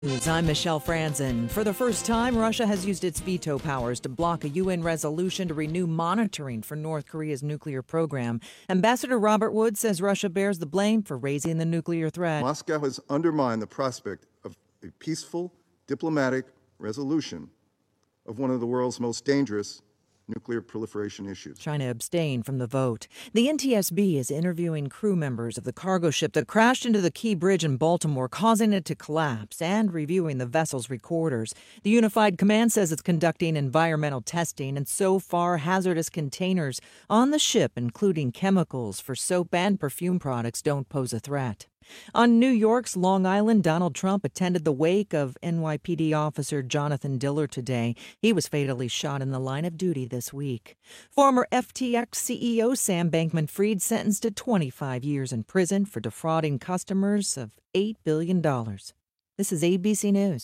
I'm Michelle Franzen. For the first time, Russia has used its veto powers to block a UN resolution to renew monitoring for North Korea's nuclear program. Ambassador Robert Wood says Russia bears the blame for raising the nuclear threat. Moscow has undermined the prospect of a peaceful, diplomatic resolution of one of the world's most dangerous nuclear proliferation issues. China abstained from the vote. The NTSB is interviewing crew members of the cargo ship that crashed into the Key Bridge in Baltimore, causing it to collapse, and reviewing the vessel's recorders. The Unified Command says it's conducting environmental testing, and so far hazardous containers on the ship, including chemicals for soap and perfume products, don't pose a threat. On New York's Long Island, Donald Trump attended the wake of NYPD officer Jonathan Diller today. He was fatally shot in the line of duty this week. Former FTX CEO Sam Bankman-Fried sentenced to 25 years in prison for defrauding customers of $8 billion. This is ABC News.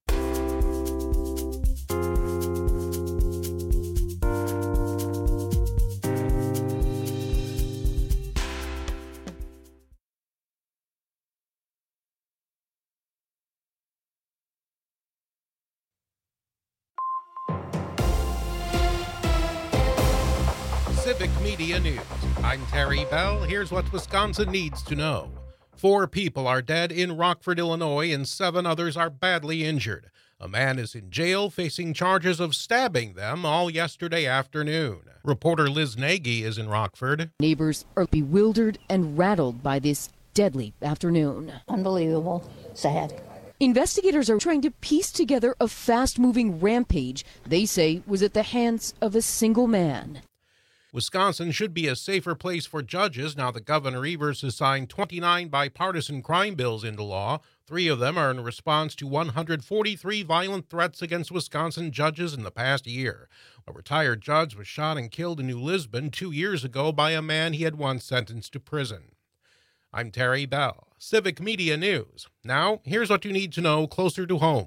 Civic Media News. I'm Terry Bell. Here's what Wisconsin needs to know. 4 people are dead in Rockford, Illinois, and 7 others are badly injured. A man is in jail facing charges of stabbing them all yesterday afternoon. Reporter Liz Nagy is in Rockford. Neighbors are bewildered and rattled by this deadly afternoon. Unbelievable. Sad. Investigators are trying to piece together a fast-moving rampage they say was at the hands of a single man. Wisconsin should be a safer place for judges now that Governor Evers has signed 29 bipartisan crime bills into law. 3 of them are in response to 143 violent threats against Wisconsin judges in the past year. A retired judge was shot and killed in New Lisbon 2 years ago by a man he had once sentenced to prison. I'm Terry Bell, Civic Media News. Now, here's what you need to know closer to home.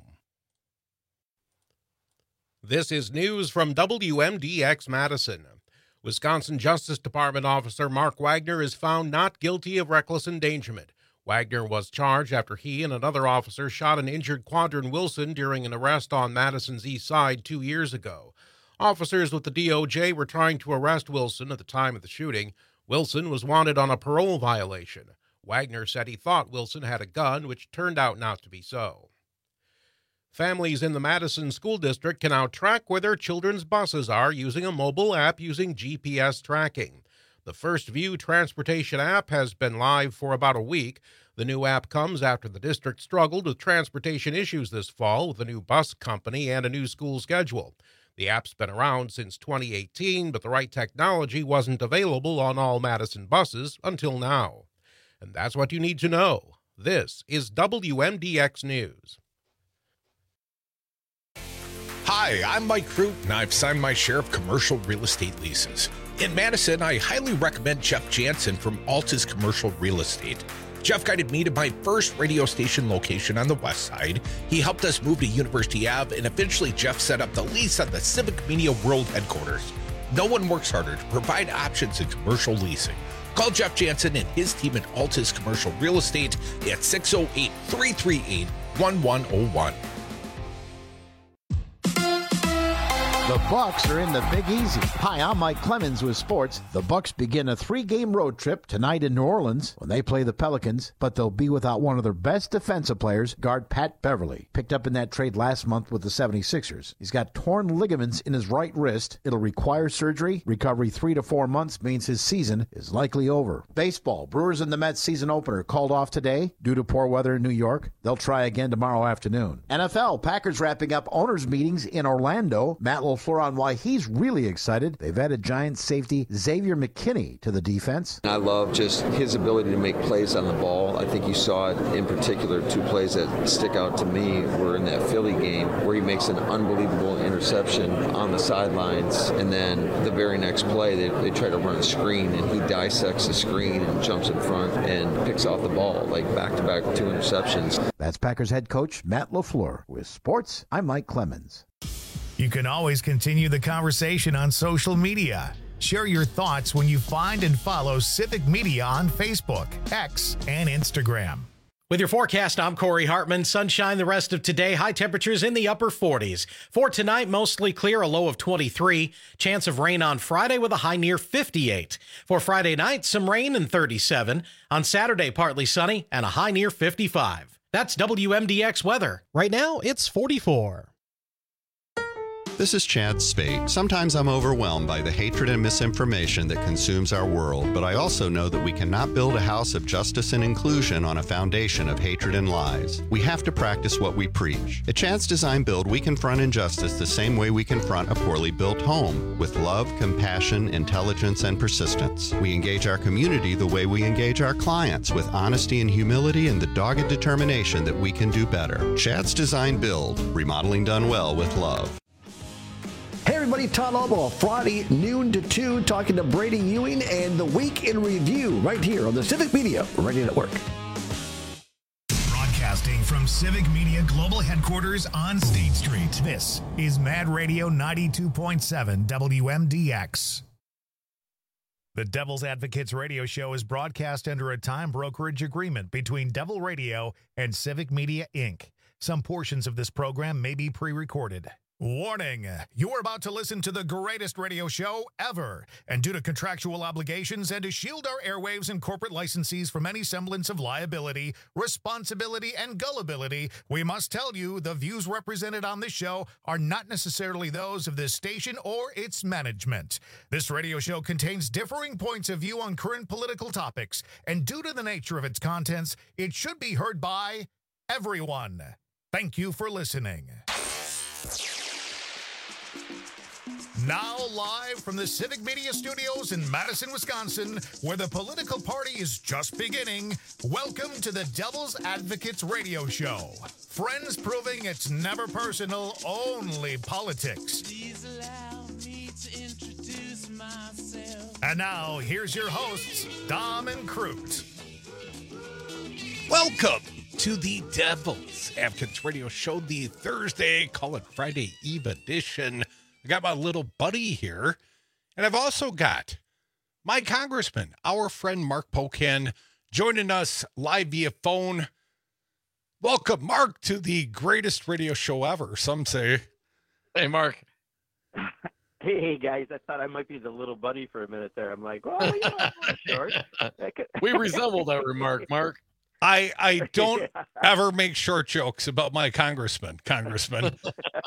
This is news from WMDX Madison. Wisconsin Justice Department officer Mark Wagner is found not guilty of reckless endangerment. Wagner was charged after he and another officer shot and injured Quadron Wilson during an arrest on Madison's east side 2 years ago. Officers with the DOJ were trying to arrest Wilson at the time of the shooting. Wilson was wanted on a parole violation. Wagner said he thought Wilson had a gun, which turned out not to be so. Families in the Madison School District can now track where their children's buses are using a mobile app using GPS tracking. The First View Transportation app has been live for about a week. The new app comes after the district struggled with transportation issues this fall with a new bus company and a new school schedule. The app's been around since 2018, but the right technology wasn't available on all Madison buses until now. And that's what you need to know. This is WMDX News. Hi, I'm Mike Root, and I've signed my share of commercial real estate leases. In Madison, I highly recommend Jeff Jansen from Altus Commercial Real Estate. Jeff guided me to my first radio station location on the west side. He helped us move to University Ave, and eventually Jeff set up the lease on the Civic Media World headquarters. No one works harder to provide options in commercial leasing. Call Jeff Jansen and his team at Altus Commercial Real Estate at 608-338-1101. The Bucks are in the Big Easy. Hi, I'm Mike Clemens with sports. The Bucks begin a 3-game road trip tonight in New Orleans when they play the Pelicans, but they'll be without one of their best defensive players, guard Pat Beverly, picked up in that trade last month with the 76ers. He's got torn ligaments in his right wrist. It'll require surgery. Recovery 3 to 4 months means his season is likely over. Baseball, Brewers and the Mets season opener called off today due to poor weather in New York. They'll try again tomorrow afternoon. NFL, Packers wrapping up owners' meetings in Orlando. Matt LaFleur on why he's really excited. They've added Giants safety Xavier McKinney to the defense. I love just his ability to make plays on the ball. I think you saw it in particular. 2 plays that stick out to me were in that Philly game where he makes an unbelievable interception on the sidelines, and then the very next play they try to run a screen and he dissects the screen and jumps in front and picks off the ball, like back-to-back 2 interceptions. That's Packers head coach Matt LaFleur. With sports, I'm Mike Clemens. You can always continue the conversation on social media. Share your thoughts when you find and follow Civic Media on Facebook, X, and Instagram. With your forecast, I'm Corey Hartman. Sunshine the rest of today. High temperatures in the upper 40s. For tonight, mostly clear, a low of 23. Chance of rain on Friday with a high near 58. For Friday night, some rain and 37. On Saturday, partly sunny and a high near 55. That's WMDX weather. Right now, it's 44. This is Chad Spate. Sometimes I'm overwhelmed by the hatred and misinformation that consumes our world, but I also know that we cannot build a house of justice and inclusion on a foundation of hatred and lies. We have to practice what we preach. At Chad's Design Build, we confront injustice the same way we confront a poorly built home, with love, compassion, intelligence, and persistence. We engage our community the way we engage our clients, with honesty and humility and the dogged determination that we can do better. Chad's Design Build, remodeling done well with love. Hey everybody, Todd Albaugh, Friday noon to 2, talking to Brady Ewing and the Week in Review right here on the Civic Media Radio Network. Broadcasting from Civic Media Global Headquarters on State Street, this is Mad Radio 92.7 WMDX. The Devil's Advocates radio show is broadcast under a time brokerage agreement between Devil Radio and Civic Media, Inc. Some portions of this program may be pre-recorded. Warning, you're about to listen to the greatest radio show ever, and due to contractual obligations and to shield our airwaves and corporate licensees from any semblance of liability, responsibility, and gullibility, we must tell you the views represented on this show are not necessarily those of this station or its management. This radio show contains differing points of view on current political topics, and due to the nature of its contents, it should be heard by everyone. Thank you for listening. Now live from the Civic Media Studios in Madison, Wisconsin, where the political party is just beginning, welcome to the Devil's Advocates radio show. Friends proving it's never personal, only politics. Please allow me to introduce myself. And now, here's your hosts, Dom and Crute. Welcome to the Devil's Advocates radio show, the Thursday, call it Friday Eve edition. I got my little buddy here, and I've also got my congressman, our friend Mark Pocan, joining us live via phone. Welcome, Mark, to the greatest radio show ever, some say. Hey, Mark. Hey, guys, I thought I might be the little buddy for a minute there. I'm like, oh, you know, short. We resemble that remark, Mark. I don't ever make short jokes about my congressman. Mark,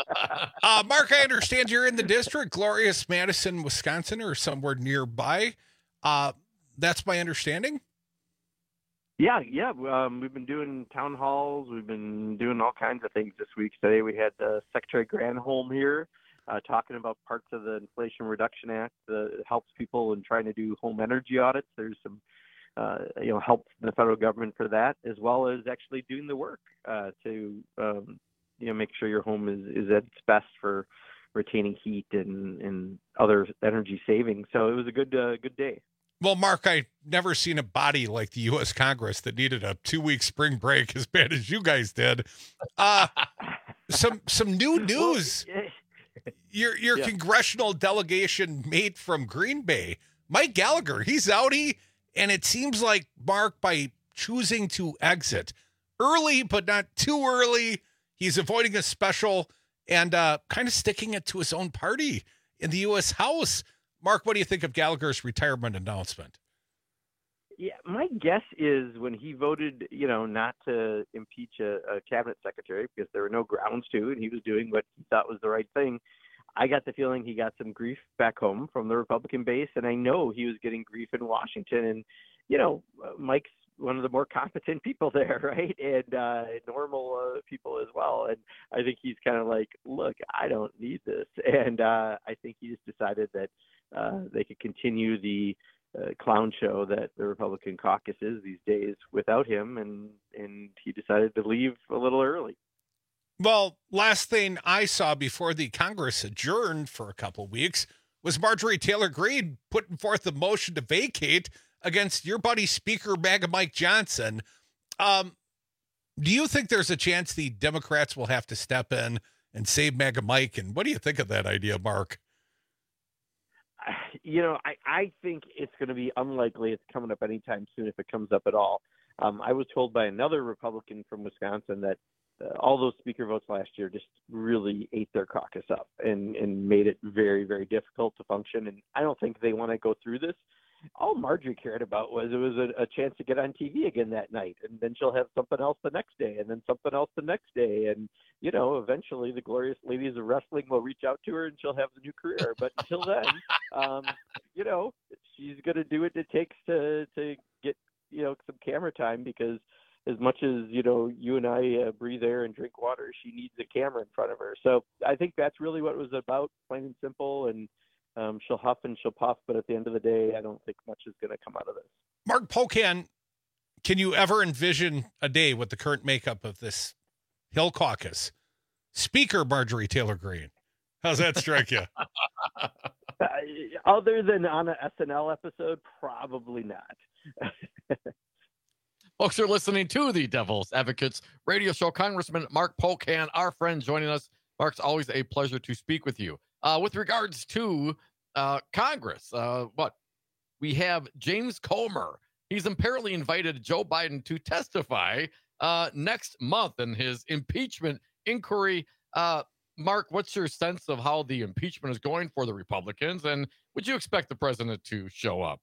I understand you're in the district, glorious Madison, Wisconsin, or somewhere nearby. That's my understanding. Yeah. We've been doing town halls. We've been doing all kinds of things this week. Today we had Secretary Granholm here talking about parts of the Inflation Reduction Act that helps people in trying to do home energy audits. There's some help from the federal government for that, as well as actually doing the work to make sure your home is at its best for retaining heat and other energy savings. So it was a good day. Well, Mark, I've never seen a body like the U.S. Congress that needed a 2-week spring break as bad as you guys did. Some new news. Your congressional delegation mate from Green Bay, Mike Gallagher, he's outie. And it seems like, Mark, by choosing to exit early, but not too early, he's avoiding a special and kind of sticking it to his own party in the U.S. House. Mark, what do you think of Gallagher's retirement announcement? Yeah, my guess is when he voted, not to impeach a cabinet secretary because there were no grounds to, and he was doing what he thought was the right thing, I got the feeling he got some grief back home from the Republican base, and I know he was getting grief in Washington. And, Mike's one of the more competent people there, right? And normal people as well. And I think he's kind of like, look, I don't need this. And I think he just decided that they could continue the clown show that the Republican caucus is these days without him, and he decided to leave a little early. Well, last thing I saw before the Congress adjourned for a couple of weeks was Marjorie Taylor Greene putting forth a motion to vacate against your buddy Speaker MAGA Mike Johnson. Do you think there's a chance the Democrats will have to step in and save MAGA Mike? And what do you think of that idea, Mark? I think it's going to be unlikely it's coming up anytime soon if it comes up at all. I was told by another Republican from Wisconsin that all those speaker votes last year just really ate their caucus up and made it very, very difficult to function. And I don't think they want to go through this. All Marjorie cared about was it was a chance to get on TV again that night, and then she'll have something else the next day, and then something else the next day, and eventually the glorious ladies of wrestling will reach out to her, and she'll have the new career. But until then, she's going to do what it takes to get some camera time, because as much as you and I breathe air and drink water, she needs a camera in front of her. So I think that's really what it was about, plain and simple. And she'll huff and she'll puff, but at the end of the day, I don't think much is going to come out of this. Mark Pocan, can you ever envision a day with the current makeup of this Hill Caucus? Speaker Marjorie Taylor Greene. How's that strike you? Other than on an SNL episode, probably not. Folks are listening to the Devil's Advocates radio show. Congressman Mark Pocan, our friend, joining us. Mark's always a pleasure to speak with you. With regards to Congress, we have James Comer. He's apparently invited Joe Biden to testify next month in his impeachment inquiry. Mark, what's your sense of how the impeachment is going for the Republicans, and would you expect the president to show up?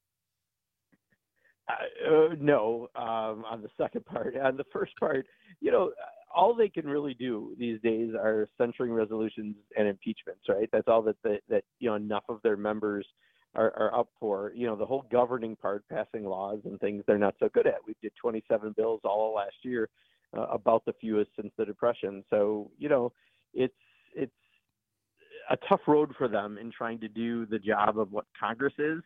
No, on the second part. On the first part, all they can really do these days are censuring resolutions and impeachments, right? That's all that enough of their members are up for. The whole governing part, passing laws and things, they're not so good at. We did 27 bills all last year, about the fewest since the Depression. So, it's a tough road for them in trying to do the job of what Congress is.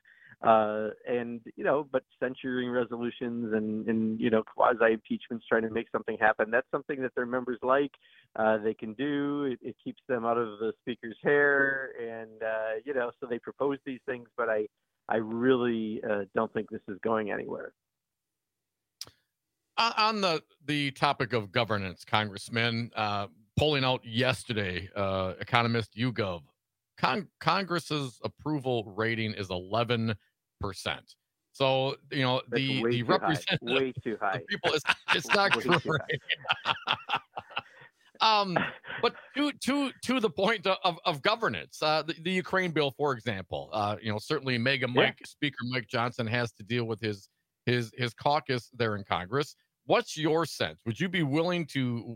But censuring resolutions and quasi impeachments, trying to make something happen, that's something that their members like. They can do. It keeps them out of the speaker's hair, and so they propose these things. But I really don't think this is going anywhere. On the topic of governance, Congressman, polling out yesterday, economist YouGov, Congress's approval rating is 11%. So the representative, way too high. The people, it's not great. But to the point of governance, the Ukraine bill, for example, certainly Speaker Mike Johnson has to deal with his caucus there in Congress. What's your sense? Would you be willing to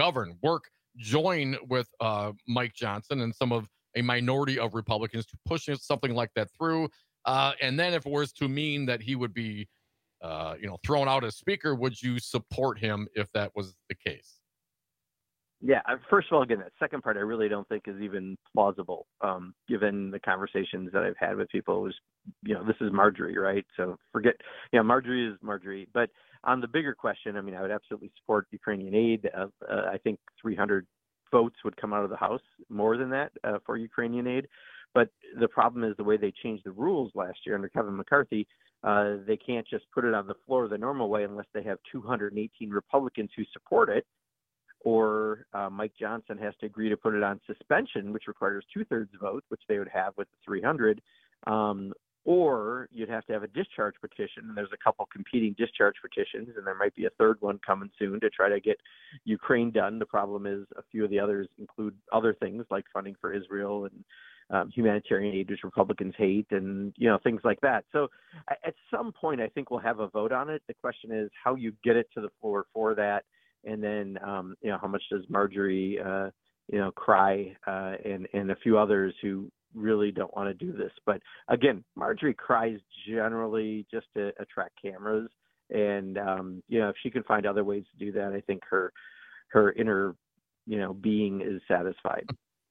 join with Mike Johnson and some of a minority of Republicans to push something like that through? And then if it was to mean that he would be, thrown out as speaker, would you support him if that was the case? Yeah. First of all, again, that second part I really don't think is even plausible, given the conversations that I've had with people. Was this is Marjorie, right? So forget, Marjorie is Marjorie. But on the bigger question, I would absolutely support Ukrainian aid. I think 300 votes would come out of the House, more than that, for Ukrainian aid. But the problem is the way they changed the rules last year under Kevin McCarthy. They can't just put it on the floor the normal way unless they have 218 Republicans who support it, or Mike Johnson has to agree to put it on suspension, which requires 2/3 vote, which they would have with the 300, or you'd have to have a discharge petition, and there's a couple competing discharge petitions, and there might be a third one coming soon to try to get Ukraine done. The problem is a few of the others include other things like funding for Israel and humanitarian aid, which Republicans hate, and things like that. So at some point, I think we'll have a vote on it. The question is how you get it to the floor for that, and then how much does Marjorie cry and a few others who really don't want to do this. But again, Marjorie cries generally just to attract cameras, and if she can find other ways to do that, I think her inner being is satisfied.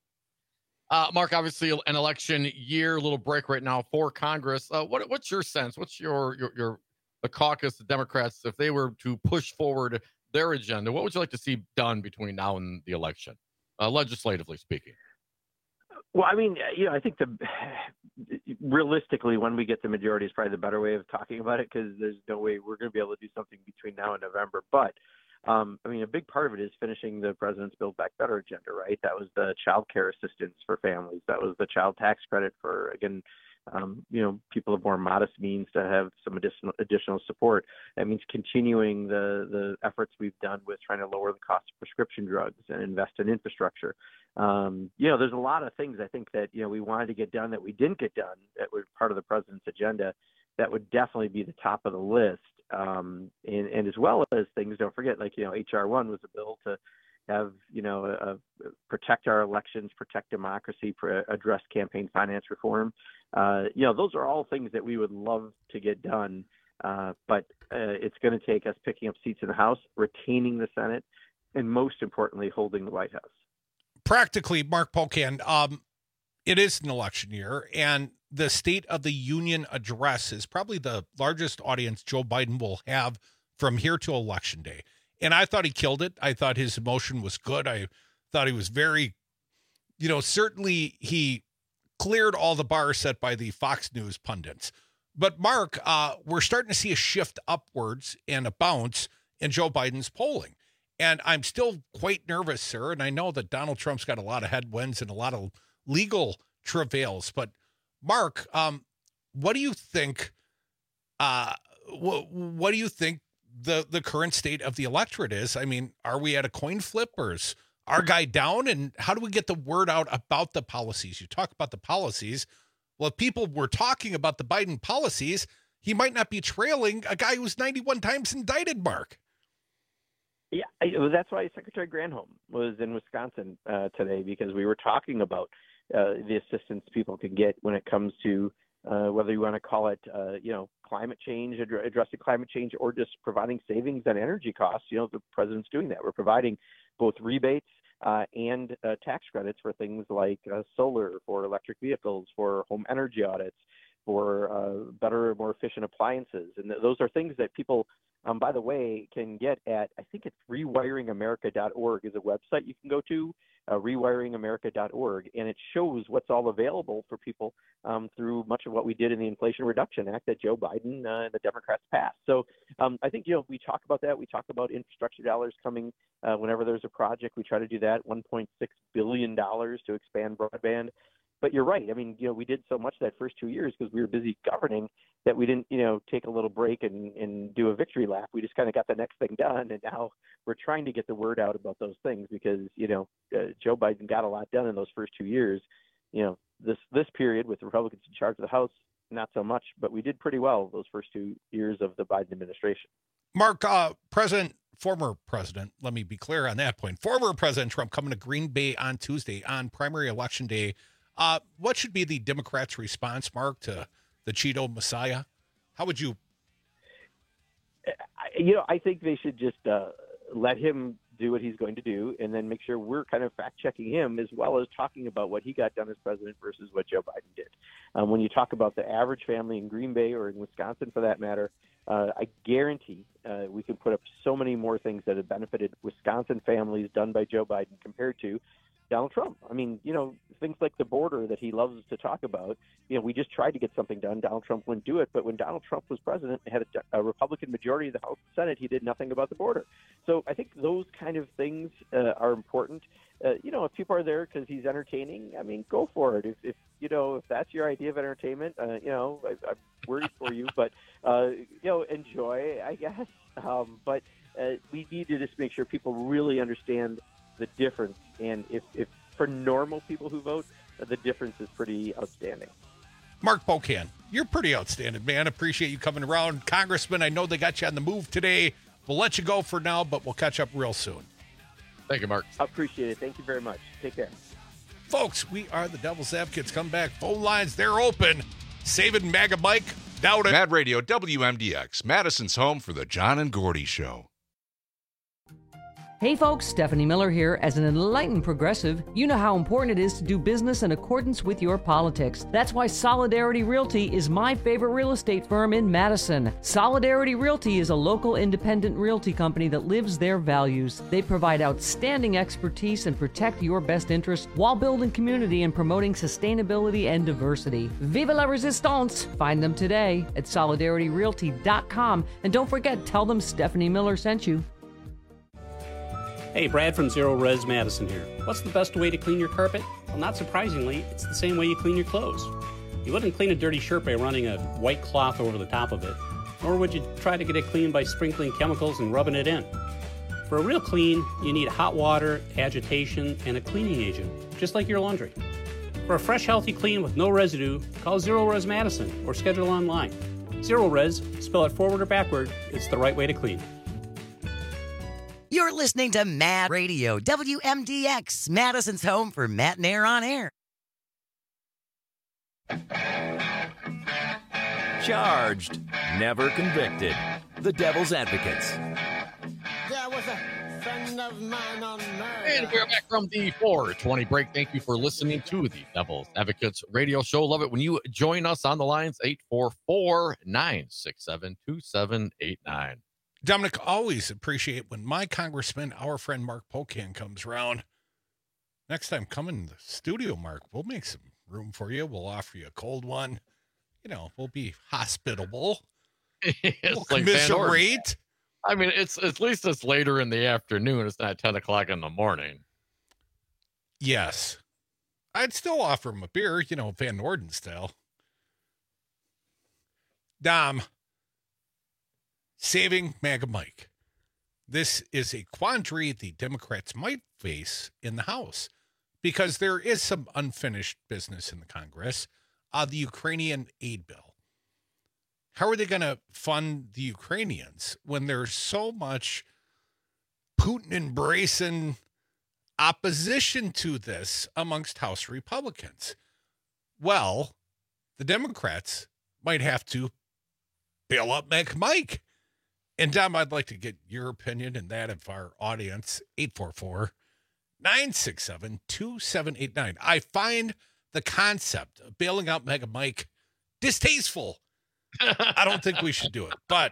Mark, obviously an election year, a little break right now for Congress. What's your sense? What's the caucus, the Democrats, if they were to push forward their agenda, what would you like to see done between now and the election, legislatively speaking? Well, I think realistically, when we get the majority is probably the better way of talking about it, because there's no way we're going to be able to do something between now and November. But a big part of it is finishing the president's Build Back Better agenda, right? That was the child care assistance for families. That was the child tax credit for, again, people of more modest means to have some additional support. That means continuing the efforts we've done with trying to lower the cost of prescription drugs and invest in infrastructure. There's a lot of things I think that, we wanted to get done that we didn't get done that were part of the president's agenda that would definitely be the top of the list. And as well as things, don't forget, like, H.R. 1 was a bill to have, protect our elections, protect democracy, address campaign finance reform. Those are all things that we would love to get done. But it's going to take us picking up seats in the House, retaining the Senate, and most importantly, holding the White House. Practically, Mark Pocan, it is an election year, and the State of the Union address is probably the largest audience Joe Biden will have from here to Election Day. And I thought he killed it. I thought his emotion was good. I thought he was very, certainly he cleared all the bars set by the Fox News pundits. But Mark, we're starting to see a shift upwards and a bounce in Joe Biden's polling. And I'm still quite nervous, sir. And I know that Donald Trump's got a lot of headwinds and a lot of legal travails. But Mark, what do you think? What do you think the current state of the electorate is? I mean, are we at a coin flip, or is our guy down? And how do we get the word out about the policies? You talk about the policies. Well, if people were talking about the Biden policies, he might not be trailing a guy who's 91 times indicted, Mark. Yeah, that's why Secretary Granholm was in Wisconsin today, because we were talking about the assistance people can get when it comes to whether you want to call it, climate change, addressing climate change, or just providing savings on energy costs. The president's doing that. We're providing both rebates and tax credits for things like solar, for electric vehicles, for home energy audits, for better, more efficient appliances. And those are things that people, by the way, can get at, I think it's rewiringamerica.org is a website you can go to, rewiringamerica.org, and it shows what's all available for people through much of what we did in the Inflation Reduction Act that Joe Biden and the Democrats passed. So I think, we talk about that. We talk about infrastructure dollars coming whenever there's a project. We try to do that, $1.6 billion to expand broadband. But you're right. I mean, we did so much that first 2 years because we were busy governing that we didn't, take a little break and do a victory lap. We just kind of got the next thing done. And now we're trying to get the word out about those things because, Joe Biden got a lot done in those first 2 years. This period with the Republicans in charge of the House, not so much, but we did pretty well those first 2 years of the Biden administration. Mark, former president, let me be clear on that point. Former President Trump coming to Green Bay on Tuesday on primary election day. What should be the Democrats' response, Mark, to the Cheeto Messiah? How would you? I think they should just let him do what he's going to do and then make sure we're kind of fact-checking him as well as talking about what he got done as president versus what Joe Biden did. When you talk about the average family in Green Bay or in Wisconsin, for that matter, I guarantee we can put up so many more things that have benefited Wisconsin families done by Joe Biden compared to Donald Trump. I mean, things like the border that he loves to talk about, we just tried to get something done. Donald Trump wouldn't do it. But when Donald Trump was president and had a Republican majority of the House and Senate, he did nothing about the border. So I think those kind of things are important. If people are there because he's entertaining, I mean, go for it. If that's your idea of entertainment, I'm worried for you, but, enjoy, I guess. But we need to just make sure people really understand the difference. And if for normal people who vote, the difference is pretty outstanding. Mark Pocan, you're pretty outstanding, man. Appreciate you coming around. Congressman, I know they got you on the move today. We'll let you go for now, but we'll catch up real soon. Thank you, Mark. I appreciate it. Thank you very much. Take care. Folks, we are the Devil's Advocates. Come back. Phone lines, they're open. Saving MAGA Mike. Doubt it. Mad Radio WMDX, Madison's home for the John and Gordy Show. Hey folks, Stephanie Miller here. As an enlightened progressive, you know how important it is to do business in accordance with your politics. That's why Solidarity Realty is my favorite real estate firm in Madison. Solidarity Realty is a local independent realty company that lives their values. They provide outstanding expertise and protect your best interests while building community and promoting sustainability and diversity. Vive la resistance! Find them today at solidarityrealty.com. And don't forget, tell them Stephanie Miller sent you. Hey, Brad from Zero Res Madison here. What's the best way to clean your carpet? Well, not surprisingly, it's the same way you clean your clothes. You wouldn't clean a dirty shirt by running a white cloth over the top of it, nor would you try to get it clean by sprinkling chemicals and rubbing it in. For a real clean, you need hot water, agitation, and a cleaning agent, just like your laundry. For a fresh, healthy clean with no residue, call Zero Res Madison or schedule online. Zero Res, spell it forward or backward, it's the right way to clean. You're listening to Mad Radio, WMDX, Madison's home for Matt and Air on Air. Charged, never convicted. The Devil's Advocates. There was a friend of mine on Murder. And we're back from the 420 break. Thank you for listening to the Devil's Advocates radio show. Love it when you join us on the lines, 844-967-2789. Dominic, always appreciate when my congressman, our friend Mark Pocan, comes around. Next time, come in the studio, Mark. We'll make some room for you. We'll offer you a cold one. You know, we'll be hospitable. We'll like commiserate. I mean, it's at least it's later in the afternoon. It's not 10 o'clock in the morning. Yes. I'd still offer him a beer, you know, Van Norden style. Dom, saving MAGA Mike. This is a quandary the Democrats might face in the House because there is some unfinished business in the Congress on the Ukrainian aid bill. How are they going to fund the Ukrainians when there's so much Putin embracing opposition to this amongst House Republicans? Well, the Democrats might have to bail up Mike. And Dom, I'd like to get your opinion and that of our audience, 844-967-2789. I find the concept of bailing out Mega Mike distasteful. I don't think we should do it. But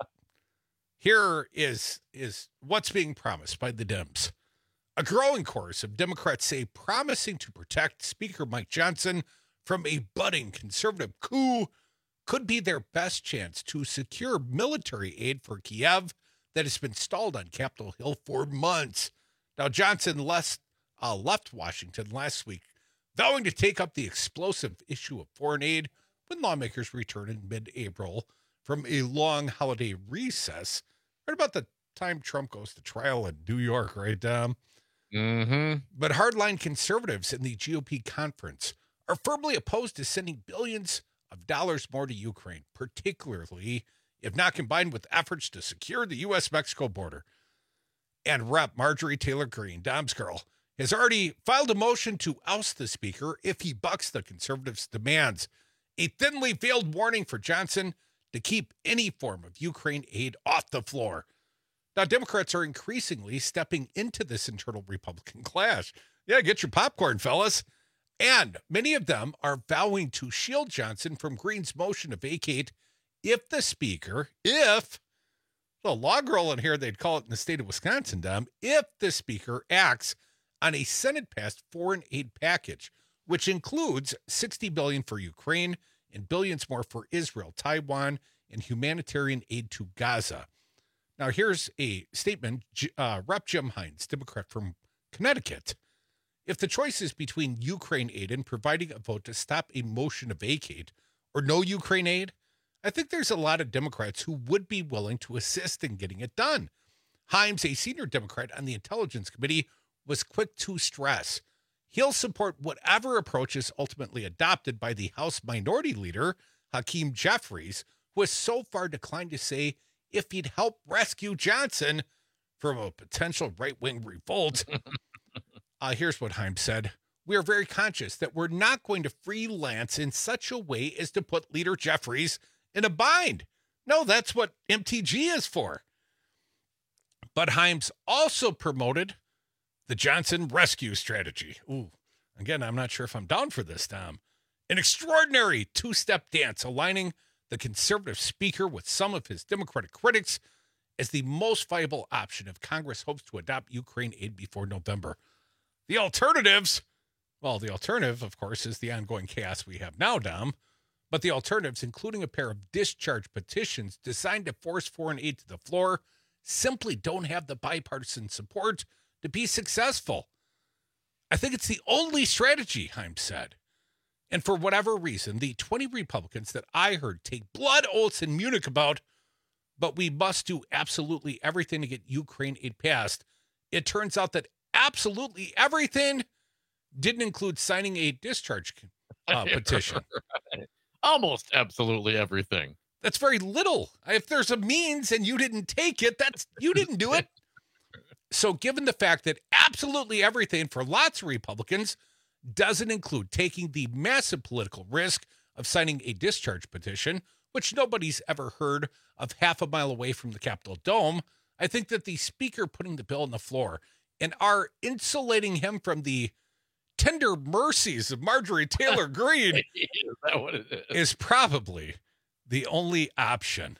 here is what's being promised by the Dems. A growing chorus of Democrats say promising to protect Speaker Mike Johnson from a budding conservative coup could be their best chance to secure military aid for Kiev that has been stalled on Capitol Hill for months. Now, Johnson left Washington last week, vowing to take up the explosive issue of foreign aid when lawmakers return in mid-April from a long holiday recess, right about the time Trump goes to trial in New York, right, Dom? Mm-hmm. But hardline conservatives in the GOP conference are firmly opposed to sending billions of dollars more to Ukraine, particularly if not combined with efforts to secure the U.S.-Mexico border. And Rep. Marjorie Taylor Greene, Dom's girl, has already filed a motion to oust the speaker if he bucks the conservatives' demands. A thinly veiled warning for Johnson to keep any form of Ukraine aid off the floor. Now, Democrats are increasingly stepping into this internal Republican clash. Yeah, get your popcorn, fellas. And many of them are vowing to shield Johnson from Greene's motion to vacate if the speaker, if the law girl in here, they'd call it in the state of Wisconsin, Dom, if the speaker acts on a Senate-passed foreign aid package, which includes $60 billion for Ukraine and billions more for Israel, Taiwan, and humanitarian aid to Gaza. Now, here's a statement. Rep. Jim Hines, Democrat from Connecticut. If the choice is between Ukraine aid and providing a vote to stop a motion to vacate or no Ukraine aid, I think there's a lot of Democrats who would be willing to assist in getting it done. Hines, a senior Democrat on the Intelligence Committee, was quick to stress he'll support whatever approach is ultimately adopted by the House Minority Leader, Hakeem Jeffries, who has so far declined to say if he'd help rescue Johnson from a potential right-wing revolt. Here's what Hines said. We are very conscious that we're not going to freelance in such a way as to put Leader Jeffries in a bind. No, that's what MTG is for. But Hines also promoted the Johnson rescue strategy. Ooh, again, I'm not sure if I'm down for this, Tom. An extraordinary two-step dance aligning the conservative speaker with some of his Democratic critics as the most viable option if Congress hopes to adopt Ukraine aid before November. The alternatives, well, the alternative, of course, is the ongoing chaos we have now, Dom. But the alternatives, including a pair of discharge petitions designed to force foreign aid to the floor, simply don't have the bipartisan support to be successful. I think it's the only strategy, Hines said. And for whatever reason, the 20 Republicans that I heard take blood oaths in Munich about, but we must do absolutely everything to get Ukraine aid passed, it turns out that absolutely everything didn't include signing a discharge petition. Right. Almost absolutely everything. That's very little. If there's a means and you didn't take it, you didn't do it. So given the fact that absolutely everything for lots of Republicans doesn't include taking the massive political risk of signing a discharge petition, which nobody's ever heard of half a mile away from the Capitol Dome, I think that the speaker putting the bill on the floor and are insulating him from the tender mercies of Marjorie Taylor Greene Is that what it is? is probably the only option.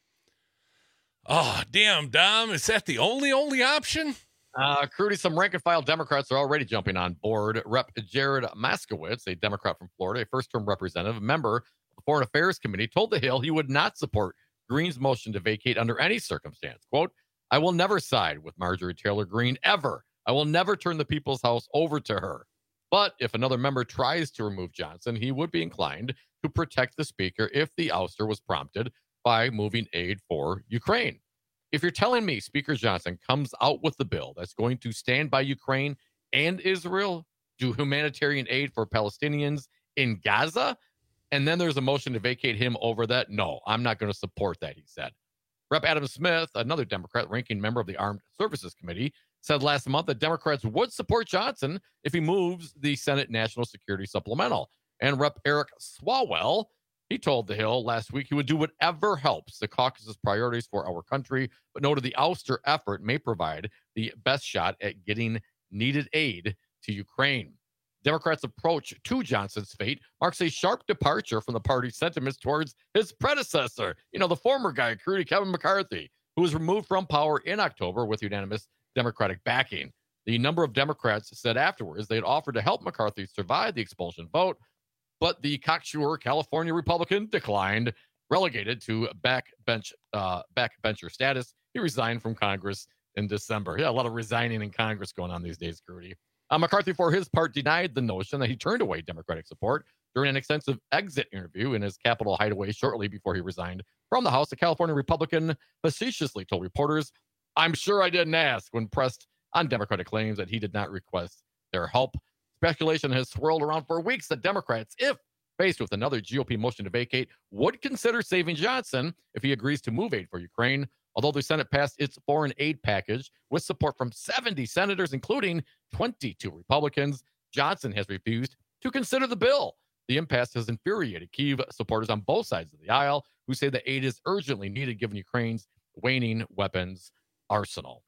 Oh, damn, Dom. Is that the only option? Crudy, some rank and file Democrats are already jumping on board. Rep. Jared Moskowitz, a Democrat from Florida, a first-term representative, a member of the Foreign Affairs Committee, told The Hill he would not support Greene's motion to vacate under any circumstance. Quote, I will never side with Marjorie Taylor Greene, ever. I will never turn the people's house over to her. But if another member tries to remove Johnson, he would be inclined to protect the speaker if the ouster was prompted by moving aid for Ukraine. If you're telling me Speaker Johnson comes out with the bill that's going to stand by Ukraine and Israel, do humanitarian aid for Palestinians in Gaza, and then there's a motion to vacate him over that, no, I'm not going to support that, he said. Rep. Adam Smith, another Democrat ranking member of the Armed Services Committee, said last month that Democrats would support Johnson if he moves the Senate National Security Supplemental. And Rep. Eric Swalwell, he told The Hill last week he would do whatever helps the caucus's priorities for our country, but noted the ouster effort may provide the best shot at getting needed aid to Ukraine. Democrats' approach to Johnson's fate marks a sharp departure from the party's sentiments towards his predecessor, the former guy, Kevin McCarthy, who was removed from power in October with unanimous Democratic backing. The number of Democrats said afterwards they'd offered to help McCarthy survive the expulsion vote, but the cocksure California Republican declined, relegated to backbencher status. He resigned from Congress in December. Yeah, a lot of resigning in Congress going on these days, Crudy. McCarthy, for his part, denied the notion that he turned away Democratic support during an extensive exit interview in his Capitol hideaway shortly before he resigned from the House. The California Republican facetiously told reporters, I'm sure I didn't ask, when pressed on Democratic claims that he did not request their help. Speculation has swirled around for weeks that Democrats, if faced with another GOP motion to vacate, would consider saving Johnson if he agrees to move aid for Ukraine. Although the Senate passed its foreign aid package with support from 70 senators, including 22 Republicans, Johnson has refused to consider the bill. The impasse has infuriated Kyiv supporters on both sides of the aisle, who say the aid is urgently needed given Ukraine's waning weapons arsenal.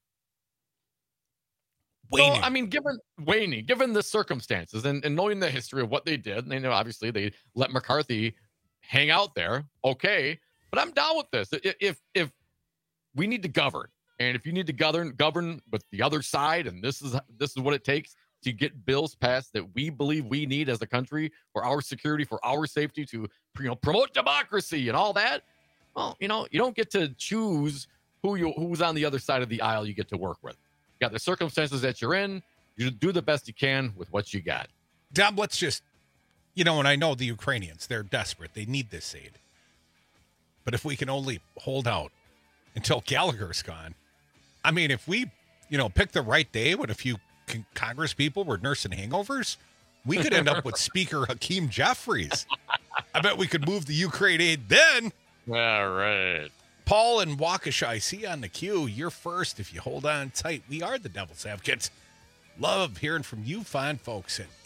Waning. So, I mean, given the circumstances and knowing the history of what they did, and they know obviously they let McCarthy hang out there, okay, but I'm down with this. If we need to govern, and if you need to govern with the other side, and this is what it takes to get bills passed that we believe we need as a country for our security, for our safety, to promote democracy and all that. Well, you don't get to choose who's on the other side of the aisle you get to work with. You got the circumstances that you're in. You do the best you can with what you got. Dom, let's just, and I know the Ukrainians, they're desperate. They need this aid. But if we can only hold out until Gallagher's gone, I mean, if we, pick the right day when a few Congress people were nursing hangovers, we could end up with Speaker Hakeem Jeffries. I bet we could move the Ukraine aid then. All right. Paul and Waukesha, I see you on the queue. You're first if you hold on tight. We are the Devil's Advocates. Love hearing from you fine folks at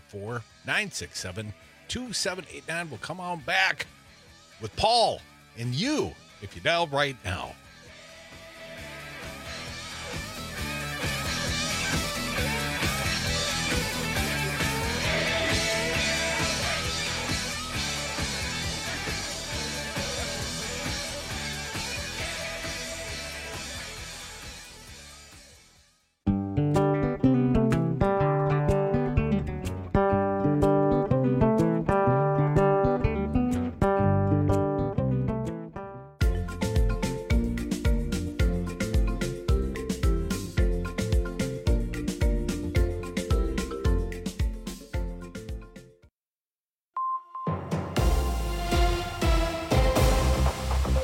844-967-2789. We'll come on back with Paul and you if you dial right now.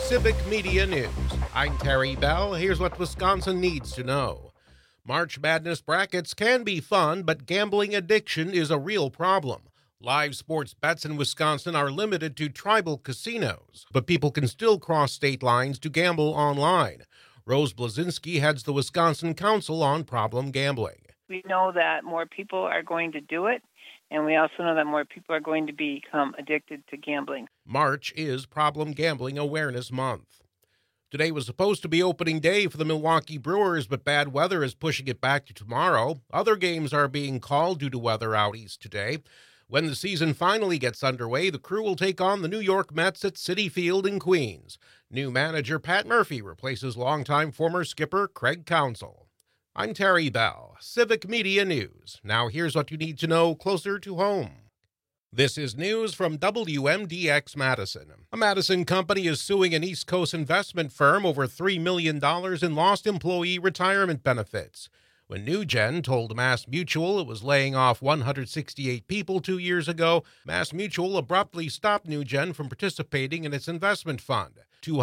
Civic Media News. I'm Terry Bell. Here's what Wisconsin needs to know. March Madness brackets can be fun, but gambling addiction is a real problem. Live sports bets in Wisconsin are limited to tribal casinos, but people can still cross state lines to gamble online. Rose Blazinski heads the Wisconsin Council on Problem Gambling. We know that more people are going to do it, and we also know that more people are going to become addicted to gambling. March is Problem Gambling Awareness Month. Today was supposed to be opening day for the Milwaukee Brewers, but bad weather is pushing it back to tomorrow. Other games are being called due to weather out east today. When the season finally gets underway, the Crew will take on the New York Mets at Citi Field in Queens. New manager Pat Murphy replaces longtime former skipper Craig Counsell. I'm Terry Bell, Civic Media News. Now here's what you need to know closer to home. This is news from WMDX Madison. A Madison company is suing an East Coast investment firm over $3 million in lost employee retirement benefits. When NewGen told MassMutual it was laying off 168 people 2 years ago, MassMutual abruptly stopped NewGen from participating in its investment fund.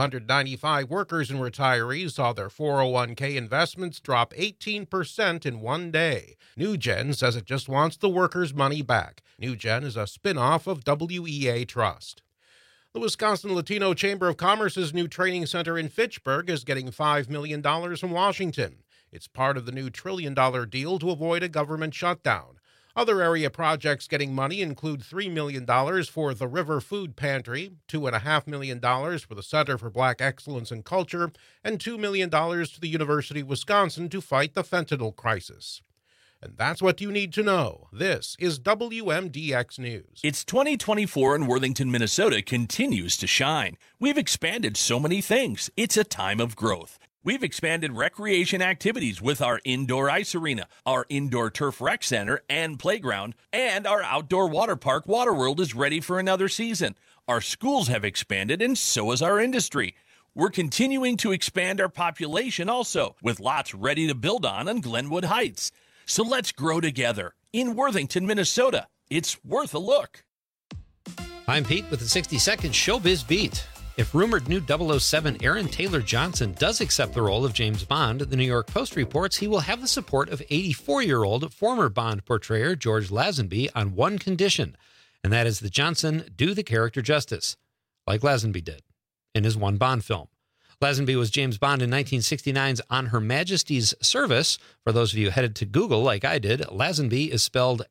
295 workers and retirees saw their 401k investments drop 18% in one day. NewGen says it just wants the workers' money back. NewGen is a spin-off of WEA Trust. The Wisconsin Latino Chamber of Commerce's new training center in Fitchburg is getting $5 million from Washington. It's part of the new $1 trillion deal to avoid a government shutdown. Other area projects getting money include $3 million for the River Food Pantry, $2.5 million for the Center for Black Excellence in Culture, and $2 million to the University of Wisconsin to fight the fentanyl crisis. And that's what you need to know. This is WMDX News. It's 2024 and Worthington, Minnesota continues to shine. We've expanded so many things. It's a time of growth. We've expanded recreation activities with our indoor ice arena, our indoor turf rec center and playground, and our outdoor water park Waterworld is ready for another season. Our schools have expanded and so has our industry. We're continuing to expand our population also, with lots ready to build on Glenwood Heights. So let's grow together in Worthington, Minnesota. It's worth a look. I'm Pete with the 60-second Showbiz Beat. If rumored new 007 Aaron Taylor Johnson does accept the role of James Bond, the New York Post reports he will have the support of 84-year-old former Bond portrayer George Lazenby on one condition, and that is that Johnson do the character justice, like Lazenby did in his one Bond film. Lazenby was James Bond in 1969's On Her Majesty's Service. For those of you headed to Google like I did, Lazenby is spelled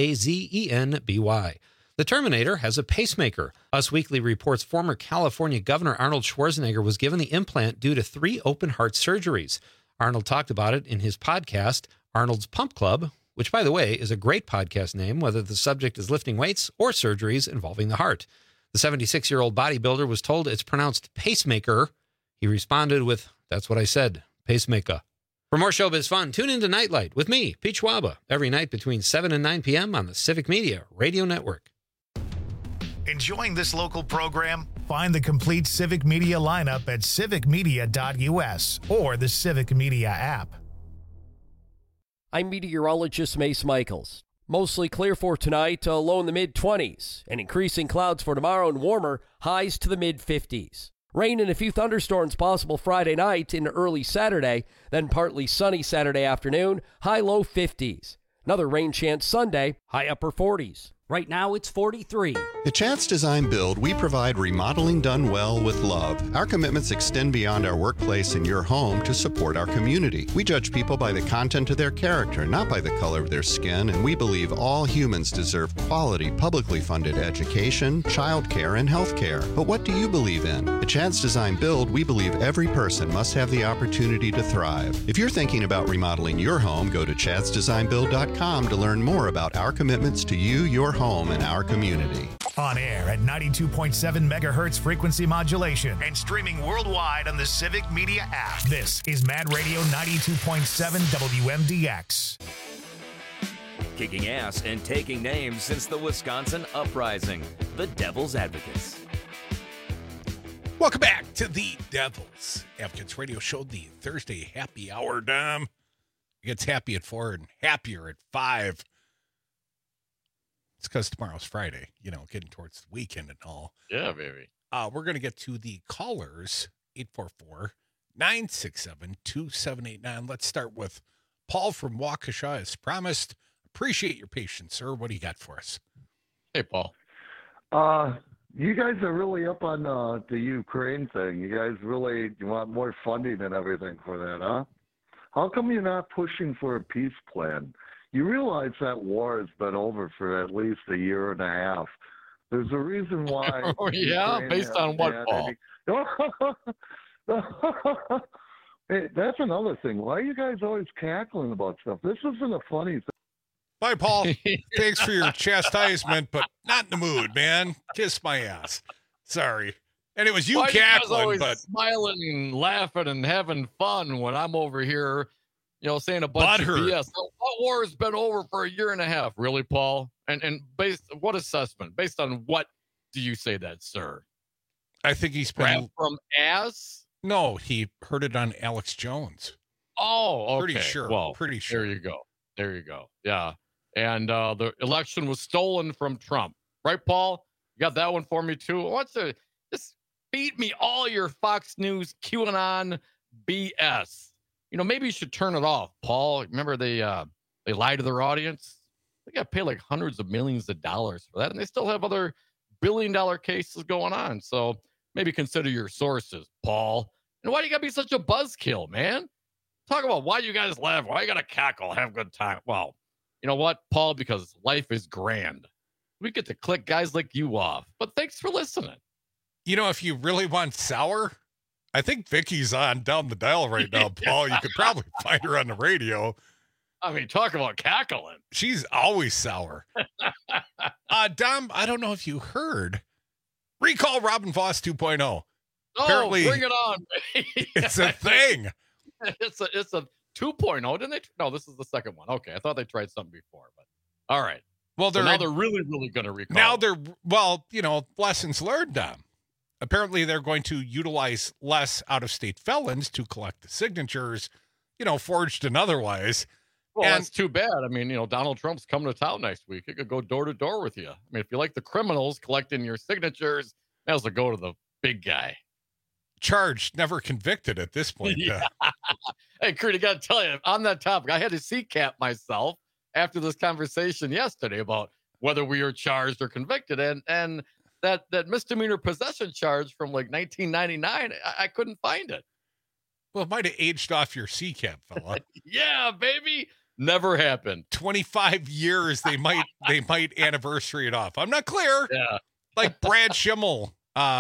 Lazenby. The Terminator has a pacemaker. Us Weekly reports former California Governor Arnold Schwarzenegger was given the implant due to 3 open-heart surgeries. Arnold talked about it in his podcast, Arnold's Pump Club, which, by the way, is a great podcast name, whether the subject is lifting weights or surgeries involving the heart. The 76-year-old bodybuilder was told it's pronounced pacemaker. He responded with, "That's what I said, pacemaker." For more showbiz fun, tune into Nightlight with me, Pete Schwaba, every night between 7 and 9 p.m. on the Civic Media Radio Network. Enjoying this local program? Find the complete Civic Media lineup at civicmedia.us or the Civic Media app. I'm meteorologist Mace Michaels. Mostly clear for tonight, low in the mid-20s, and increasing clouds for tomorrow and warmer, highs to the mid-50s. Rain and a few thunderstorms possible Friday night into early Saturday, then partly sunny Saturday afternoon, high-low 50s. Another rain chance Sunday, high upper 40s. Right now, it's 43. At Chance Design Build, we provide remodeling done well with love. Our commitments extend beyond our workplace and your home to support our community. We judge people by the content of their character, not by the color of their skin, and we believe all humans deserve quality, publicly funded education, childcare, and health care. But what do you believe in? At Chance Design Build, we believe every person must have the opportunity to thrive. If you're thinking about remodeling your home, go to chancedesignbuild.com to learn more about our commitments to you, your home, and our community. On air at 92.7 megahertz frequency modulation and streaming worldwide on the Civic Media app. This is Mad Radio 92.7 WMDX. Kicking ass and taking names since the Wisconsin Uprising. The Devil's Advocates. Welcome back to the Devil's Advocates Radio Show, the Thursday happy hour, Dom. It gets happy at 4 and happier at 5. It's because tomorrow's Friday, getting towards the weekend and all. Yeah, baby. We're going to get to the callers, 844-967-2789. Let's start with Paul from Waukesha, as promised. Appreciate your patience, sir. What do you got for us? Hey, Paul. You guys are really up on the Ukraine thing. You guys really want more funding and everything for that, huh? How come you're not pushing for a peace plan? You realize that war has been over for at least a year and a half. There's a reason why. Oh, yeah? Based on what, Paul? Hey, that's another thing. Why are you guys always cackling about stuff? This isn't a funny thing. Bye, Paul. Thanks for your chastisement, but not in the mood, man. Kiss my ass. Sorry. And it was you cackling, but smiling and laughing and having fun when I'm over here, saying a bunch of BS. That war has been over for a year and a half. Really, Paul? And based what assessment? Based on what do you say that, sir? I think he's been from ass. No, he heard it on Alex Jones. Oh, okay. Pretty sure. Well, pretty sure. There you go. Yeah. And the election was stolen from Trump, right, Paul? You got that one for me too. What's the just feed me all your Fox News QAnon BS. Maybe you should turn it off, Paul. Remember they lie to their audience. They got to pay like hundreds of millions of dollars for that, and they still have other billion-dollar cases going on. So maybe consider your sources, Paul. And why do you got to be such a buzzkill, man? Talk about why you guys laugh, why you got to cackle, have a good time. Well, you know what, Paul? Because life is grand. We get to click guys like you off. But thanks for listening. If you really want sour, I think Vicky's on down the dial right now, Paul. You could probably find her on the radio. I mean, talk about cackling. She's always sour. Dom, I don't know if you heard. Recall Robin Voss 2.0. Oh, apparently, bring it on, baby. It's a thing. It's a 2.0, didn't they? No, this is the second one. Okay, I thought they tried something before, but all right. Well, now they're really, really going to recall. Now lessons learned, Dom. Apparently, they're going to utilize less out-of-state felons to collect the signatures, forged and otherwise. Well, that's too bad. I mean, Donald Trump's coming to town next week. He could go door to door with you. I mean, if you like the criminals collecting your signatures, may as well go to the big guy. Charged, never convicted at this point. Yeah. Hey, Kurt, I got to tell you, on that topic, I had to CCAP myself after this conversation yesterday about whether we were charged or convicted. And that misdemeanor possession charge from like 1999, I couldn't find it. Well, it might have aged off your CCAP, fella. Yeah, baby. Never happened. 25 years, they might anniversary it off. I'm not clear. Yeah. Like Brad Schimmel,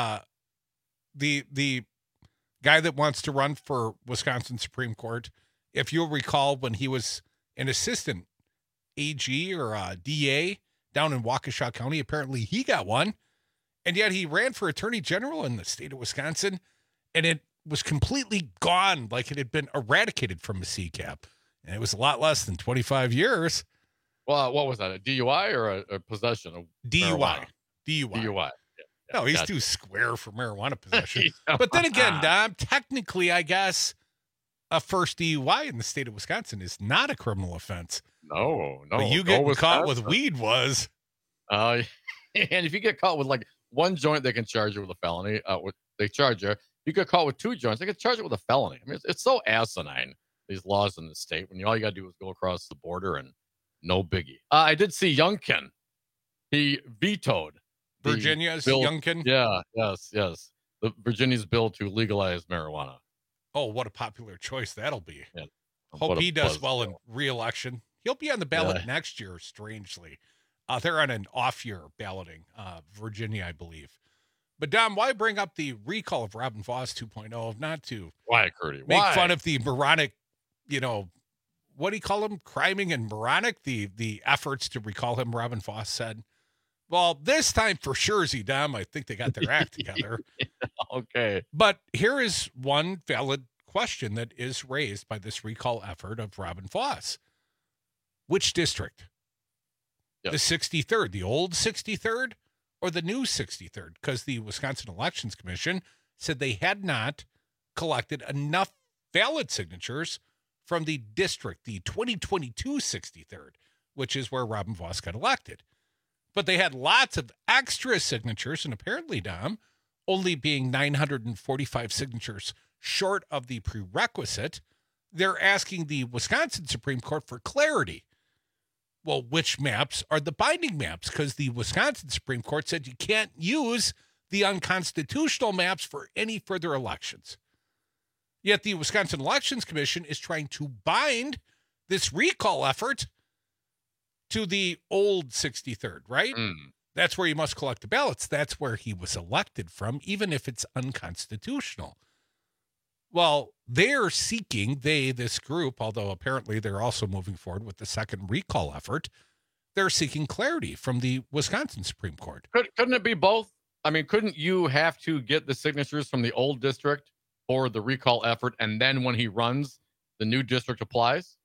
the guy that wants to run for Wisconsin Supreme Court. If you'll recall, when he was an assistant AG or DA down in Waukesha County, apparently he got one. And yet he ran for attorney general in the state of Wisconsin, and it was completely gone, like it had been eradicated from a CCAP. And it was a lot less than 25 years. Well, what was that, a DUI or a possession of DUI. DUI. Yeah, no, he's too square for marijuana possession. But then again, Dom, technically, I guess a first DUI in the state of Wisconsin is not a criminal offense. No. But you getting caught with weed was. And if you get caught with like one joint, they can charge you with a felony. They charge you. You get caught with two joints, they can charge you with a felony. I mean, it's so asinine, these laws in the state, when all you got to do is go across the border and no biggie. I did see Youngkin. He vetoed Virginia's bill. Youngkin? Yeah, yes. Virginia's bill to legalize marijuana. Oh, what a popular choice that'll be. Yeah. Hope he does well in re-election. He'll be on the ballot next year, strangely. They're on an off-year balloting, Virginia, I believe. But, Dom, why bring up the recall of Robin Voss 2.0 not to why, Curdy? Make fun of the moronic, what do you call him? Criming and moronic, the efforts to recall him, Robin Voss said. Well, this time for sure, Dom, I think they got their act together. Okay. But here is one valid question that is raised by this recall effort of Robin Voss. Which district? Yep. The 63rd, the old 63rd or the new 63rd? Because the Wisconsin Elections Commission said they had not collected enough valid signatures from the district, the 2022 63rd, which is where Robin Voss got elected. But they had lots of extra signatures, and apparently, Dom, only being 945 signatures short of the prerequisite, they're asking the Wisconsin Supreme Court for clarity. Well, which maps are the binding maps? Because the Wisconsin Supreme Court said you can't use the unconstitutional maps for any further elections. Yet the Wisconsin Elections Commission is trying to bind this recall effort to the old 63rd, right? That's where you must collect the ballots. That's where he was elected from, even if it's unconstitutional. Well, they're seeking, this group, although apparently they're also moving forward with the second recall effort, they're seeking clarity from the Wisconsin Supreme Court. Couldn't it be both? I mean, couldn't you have to get the signatures from the old district for the recall effort, and then when he runs, the new district applies?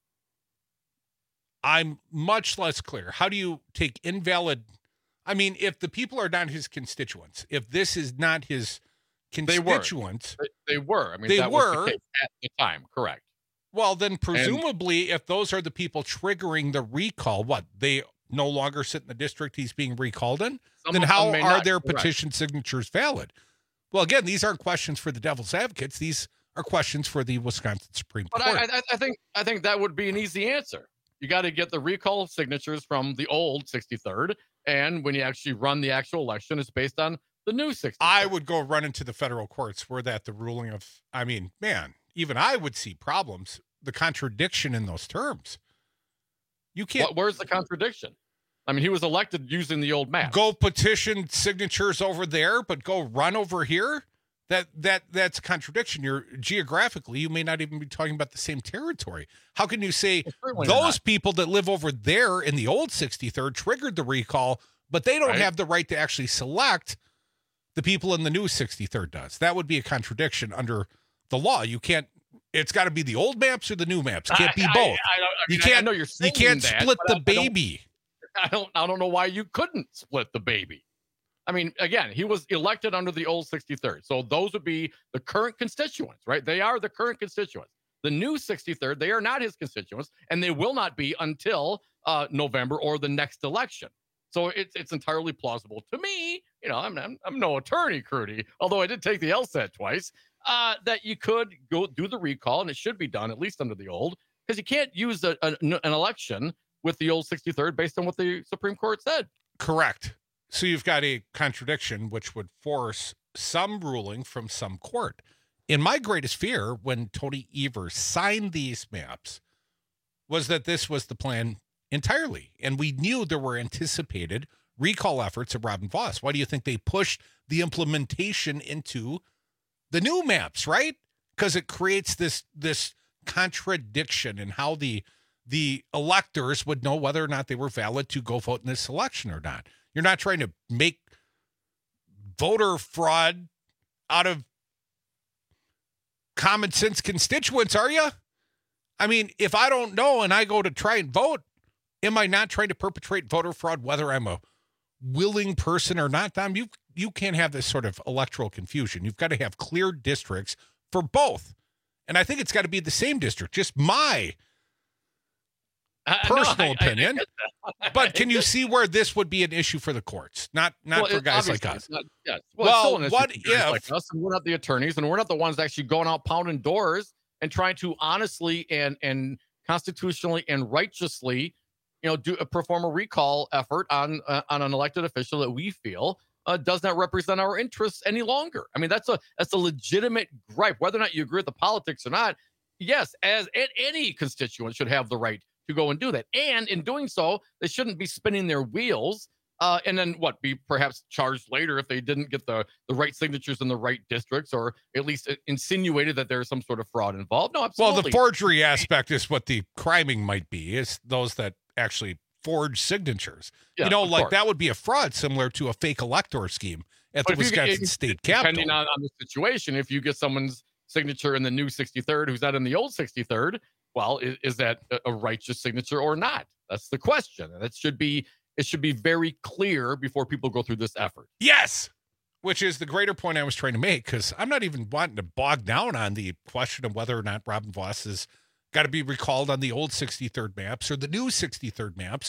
I'm much less clear. How do you take invalid? I mean, if the people are not his constituents, if this is not his constituents. They were. I mean, they that were was the case at the time, correct. Well, then presumably, if those are the people triggering the recall, what? They no longer sit in the district he's being recalled in? Then how are their petition signatures valid? Well, again, these aren't questions for the devil's advocates. These are questions for the Wisconsin Supreme Court. But I think that would be an easy answer. You got to get the recall signatures from the old 63rd, and when you actually run the actual election, it's based on the new 63rd. I would go run into the federal courts were that the ruling of, I mean, man, even I would see problems, the contradiction in those terms. You can't. Where's the contradiction? I mean, he was elected using the old map. Go petition signatures over there, but go run over here. That's a contradiction. You're geographically, you may not even be talking about the same territory. How can you say those people that live over there in the old 63rd triggered the recall, but they don't have the right to actually select the people in the new 63rd does? That would be a contradiction under the law. You can't. It's got to be the old maps or the new maps. It can't be both. You can't. I know you're saying you can't that, split the baby. I don't know why you couldn't split the baby. I mean, again, he was elected under the old 63rd. So those would be the current constituents, right? They are the current constituents. The new 63rd, they are not his constituents, and they will not be until November or the next election. So it's entirely plausible to me. You know, I'm no attorney, Crudy, although I did take the LSAT twice, that you could go do the recall, and it should be done, at least under the old, because you can't use an election with the old 63rd based on what the Supreme Court said. Correct. So you've got a contradiction which would force some ruling from some court. In my greatest fear, when Tony Evers signed these maps, was that this was the plan entirely. And we knew there were anticipated recall efforts of Robin Vos. Why do you think they pushed the implementation into the new maps, right? Because it creates this contradiction in how the electors would know whether or not they were valid to go vote in this election or not. You're not trying to make voter fraud out of common sense constituents, are you? I mean, if I don't know and I go to try and vote, am I not trying to perpetrate voter fraud, whether I'm a willing person or not? Dom, you can't have this sort of electoral confusion. You've got to have clear districts for both. And I think it's got to be the same district, just my personal opinion. But can you see where this would be an issue for the courts, not for guys like us? Yes. Well, what if like us, and we're not the attorneys, and we're not the ones actually going out pounding doors and trying to honestly and constitutionally and righteously, perform a recall effort on an elected official that we feel does not represent our interests any longer. I mean, that's a legitimate gripe, whether or not you agree with the politics or not. Yes, as any constituent should have the right to go and do that. And in doing so, they shouldn't be spinning their wheels and then be perhaps charged later if they didn't get the right signatures in the right districts, or at least insinuated that there's some sort of fraud involved. No, absolutely. Well, the forgery aspect is what the criming might be, is those that actually forge signatures. Yeah, that would be a fraud similar to a fake elector scheme at the Wisconsin State Capitol. Depending on the situation, if you get someone's signature in the new 63rd who's not in the old 63rd, well, is that a righteous signature or not? That's the question. And it should be very clear before people go through this effort. Yes, which is the greater point I was trying to make, because I'm not even wanting to bog down on the question of whether or not Robin Vos has got to be recalled on the old 63rd maps or the new 63rd maps.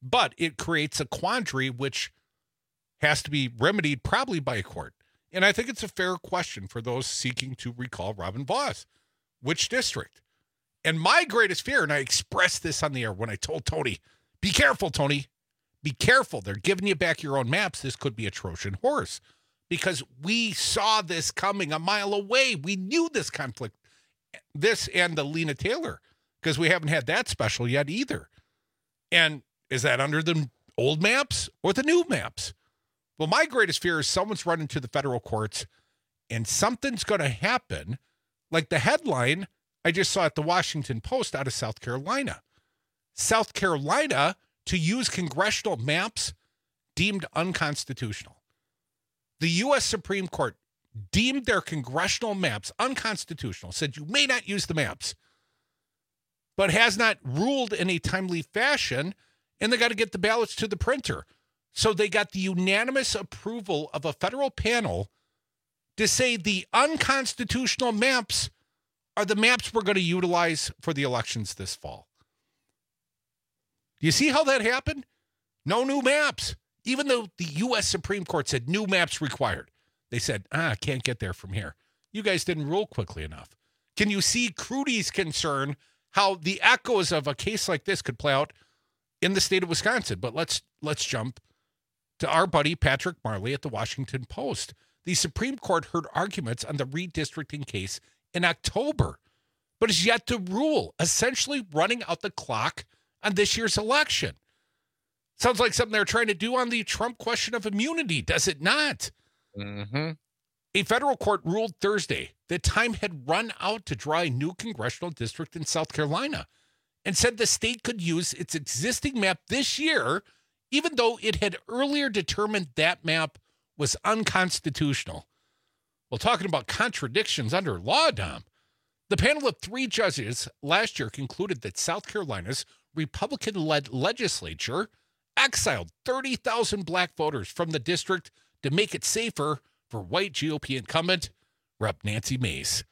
But it creates a quandary which has to be remedied probably by a court. And I think it's a fair question for those seeking to recall Robin Vos. Which district? And my greatest fear, and I expressed this on the air when I told Tony, be careful, Tony. Be careful. They're giving you back your own maps. This could be a Trojan horse. Because we saw this coming a mile away. We knew this conflict, this and the Lena Taylor, because we haven't had that special yet either. And is that under the old maps or the new maps? Well, my greatest fear is someone's running to the federal courts and something's going to happen, like the headline I just saw at the Washington Post out of South Carolina. South Carolina to use congressional maps deemed unconstitutional. The U.S. Supreme Court deemed their congressional maps unconstitutional, said you may not use the maps, but has not ruled in a timely fashion, and they got to get the ballots to the printer. So they got the unanimous approval of a federal panel to say the unconstitutional maps are the maps we're going to utilize for the elections this fall. Do you see how that happened? No new maps. Even though the U.S. Supreme Court said new maps required, they said, can't get there from here. You guys didn't rule quickly enough. Can you see Crudy's concern, how the echoes of a case like this could play out in the state of Wisconsin? But let's jump to our buddy Patrick Marley at the Washington Post. The Supreme Court heard arguments on the redistricting case in October, but is yet to rule, essentially running out the clock on this year's election. Sounds like something they're trying to do on the Trump question of immunity, does it not? Mm-hmm. A federal court ruled Thursday that time had run out to draw a new congressional district in South Carolina and said the state could use its existing map this year, even though it had earlier determined that map was unconstitutional. Well, talking about contradictions under law, Dom, the panel of 3 judges last year concluded that South Carolina's Republican-led legislature exiled 30,000 black voters from the district to make it safer for white GOP incumbent Rep. Nancy Mace.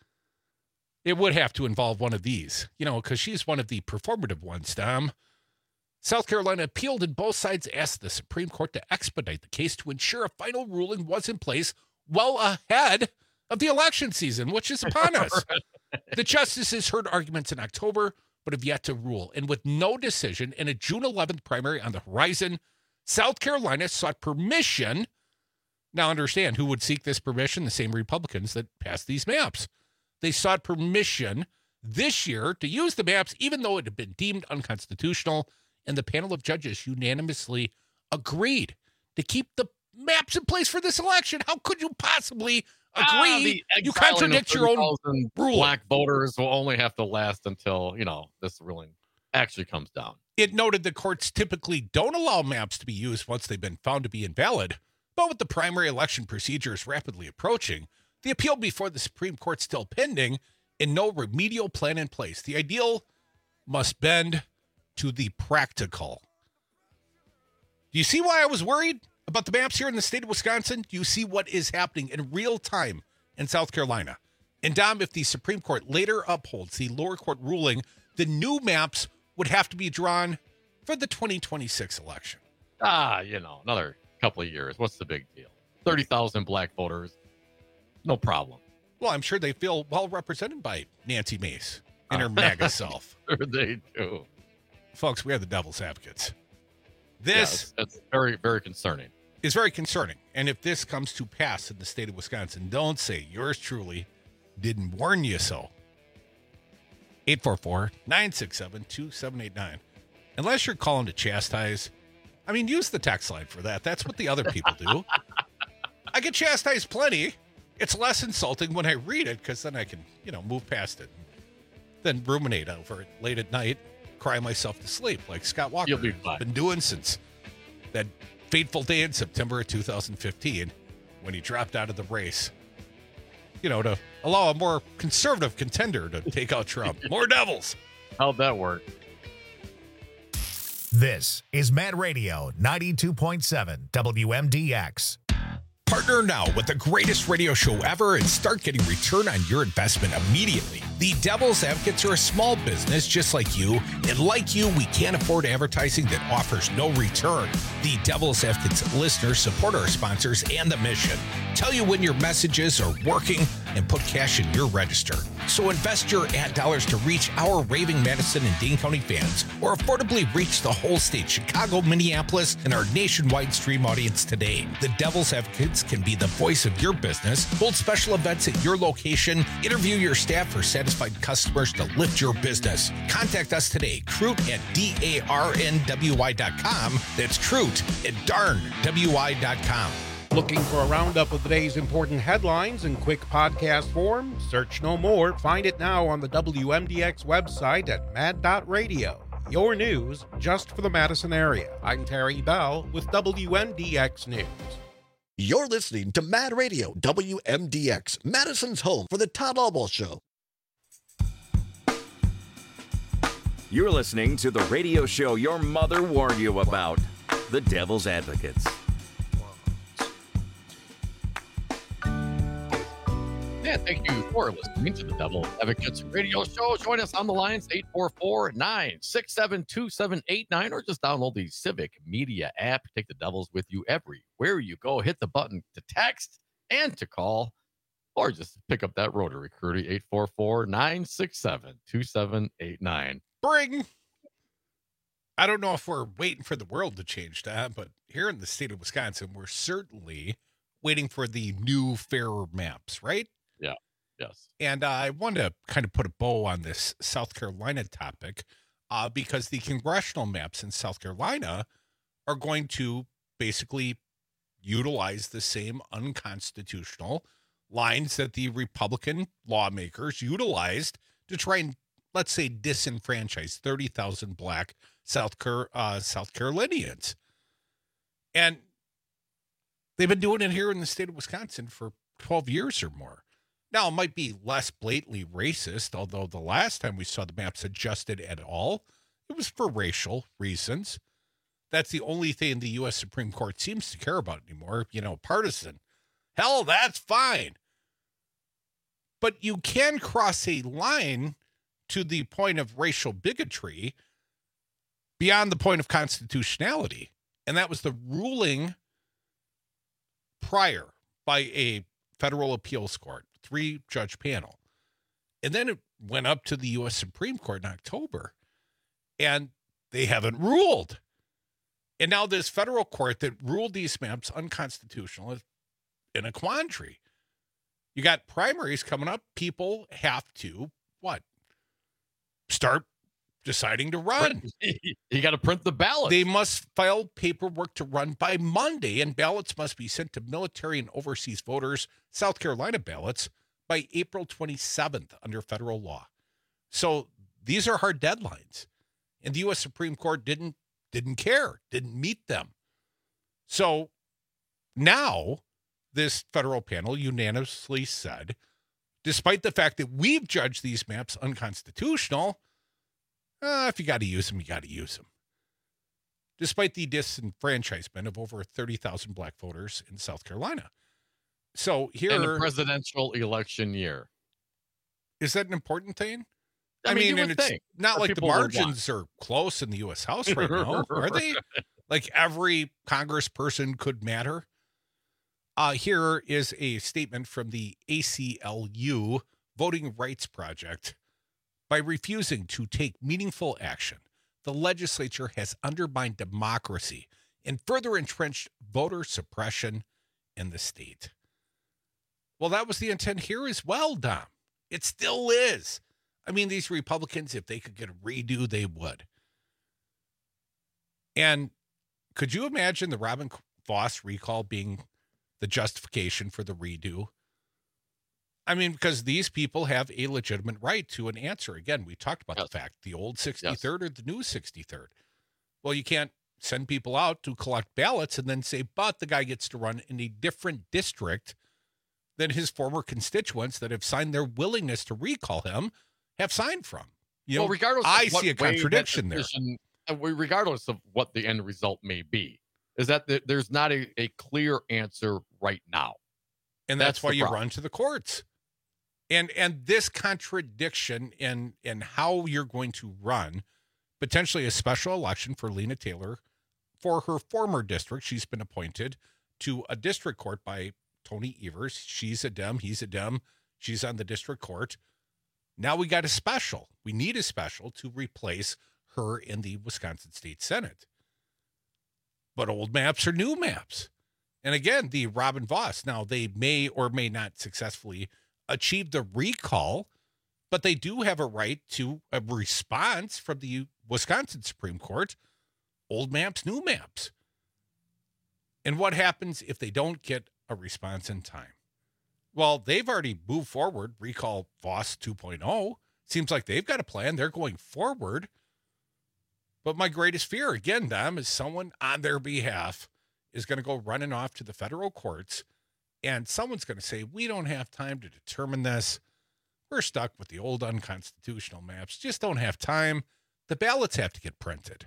It would have to involve one of these, because she's one of the performative ones, Dom. South Carolina appealed and both sides asked the Supreme Court to expedite the case to ensure a final ruling was in place well ahead of the election season, which is upon us. The justices heard arguments in October, but have yet to rule. And with no decision and a June 11th primary on the horizon, South Carolina sought permission. Now understand, who would seek this permission? The same Republicans that passed these maps. They sought permission this year to use the maps, even though it had been deemed unconstitutional, and the panel of judges unanimously agreed to keep the maps in place for this election. How could you possibly agree? You contradict your own rule. Black voters will only have to last until, this ruling actually comes down. It noted the courts typically don't allow maps to be used once they've been found to be invalid, but with the primary election procedures rapidly approaching, the appeal before the Supreme Court still pending, and no remedial plan in place, the ideal must bend to the practical. Do you see why I was worried about the maps here in the state of Wisconsin? Do you see what is happening in real time in South Carolina? And Dom, if the Supreme Court later upholds the lower court ruling, the new maps would have to be drawn for the 2026 election. Another couple of years. What's the big deal? 30,000 black voters. No problem. Well, I'm sure they feel well represented by Nancy Mace and her MAGA self. Sure they do. Folks, we are the devil's advocates. This it's very, very concerning. Is very concerning. And if this comes to pass in the state of Wisconsin, don't say yours truly didn't warn you so. 844-967-2789. Unless you're calling to chastise, use the text line for that. That's what the other people do. I get chastised plenty. It's less insulting when I read it, because then I can, move past it. Then ruminate over it late at night, cry myself to sleep like Scott Walker. You'll be fine. Been doing since that fateful day in September of 2015 when he dropped out of the race, to allow a more conservative contender to take out Trump. More devils. How'd that work? This is Mad Radio 92.7 WMDX. Partner now with the greatest radio show ever and start getting return on your investment immediately. The Devil's Advocates are a small business just like you, and like you, we can't afford advertising that offers no return. The Devil's Advocates listeners support our sponsors and the mission. Tell you when your messages are working and put cash in your register. So invest your ad dollars to reach our raving Madison and Dane County fans, or affordably reach the whole state, Chicago, Minneapolis, and our nationwide stream audience today. The Devil's Advocates can be the voice of your business, hold special events at your location, interview your staff for satisfied customers to lift your business. Contact us today, Crute at darnwi.com. That's Crute at darnwi.com. Looking for a roundup of the day's important headlines in quick podcast form? Search no more. Find it now on the WMDX website at mad.radio. Your news just for the Madison area. I'm Terry Bell with WMDX News. You're listening to Mad Radio, WMDX, Madison's home for the Todd Albaugh Show. You're listening to the radio show your mother warned you about, The Devil's Advocates. And thank you for listening to the Devil's Advocates radio show. Join us on the lines, 844-967-2789, or just download the Civic Media app. Take the Devils with you everywhere you go. Hit the button to text and to call, or just pick up that rotary, 844-967-2789. Bring. I don't know if we're waiting for the world to change that, but here in the state of Wisconsin, we're certainly waiting for the new fairer maps, right? Yeah. Yes. And I wanted to kind of put a bow on this South Carolina topic because the congressional maps in South Carolina are going to basically utilize the same unconstitutional lines that the Republican lawmakers utilized to try and, let's say, disenfranchise 30,000 black South Carolinians. And they've been doing it here in the state of Wisconsin for 12 years or more. Now, it might be less blatantly racist, although the last time we saw the maps adjusted at all, it was for racial reasons. That's the only thing the U.S. Supreme Court seems to care about anymore, partisan. Hell, that's fine. But you can cross a line to the point of racial bigotry beyond the point of constitutionality. And that was the ruling prior by a federal appeals court, 3-judge panel. And then it went up to the U.S. Supreme Court in October, and they haven't ruled. And now this federal court that ruled these maps unconstitutional is in a quandary. You got primaries coming up. People have to, start deciding to run. You got to print the ballot. They must file paperwork to run by Monday, and ballots must be sent to military and overseas voters, South Carolina ballots, by April 27th under federal law. So these are hard deadlines. And the U.S. Supreme Court didn't care, didn't meet them. So now this federal panel unanimously said, despite the fact that we've judged these maps unconstitutional, if you got to use them, you got to use them. Despite the disenfranchisement of over 30,000 black voters in South Carolina. So here, in a presidential election year. Is that an important thing? I mean and it's not like the margins are close in the U.S. House right now, are they? Like every congressperson could matter. Here is a statement from the ACLU Voting Rights Project. By refusing to take meaningful action, the legislature has undermined democracy and further entrenched voter suppression in the state. Well, that was the intent here as well, Dom. It still is. I mean, these Republicans, if they could get a redo, they would. And could you imagine the Robin Vos recall being the justification for the redo? I mean, because these people have a legitimate right to an answer. Again, we talked about the fact, the old 63rd or the new 63rd. Well, you can't send people out to collect ballots and then say, but the guy gets to run in a different district than his former constituents that have signed their willingness to recall him have signed from. Well, regardless, I see a contradiction there. Regardless of what the end result may be, is that there's not a clear answer right now. And that's why you run to the courts. And this contradiction in how you're going to run potentially a special election for Lena Taylor for her former district. She's been appointed to a district court by Tony Evers. She's a Dem. He's a Dem. She's on the district court. Now we got a special. We need a special to replace her in the Wisconsin State Senate. But old maps are new maps. And again, the Robin Vos, now they may or may not successfully achieve the recall, but they do have a right to a response from the Wisconsin Supreme Court. Old maps, new maps. And what happens if they don't get a response in time? Well, they've already moved forward, recall Vos 2.0. Seems like they've got a plan. They're going forward. But my greatest fear, again, Dom, is someone on their behalf is going to go running off to the federal courts, and someone's going to say, we don't have time to determine this. We're stuck with the old unconstitutional maps. Just don't have time. The ballots have to get printed.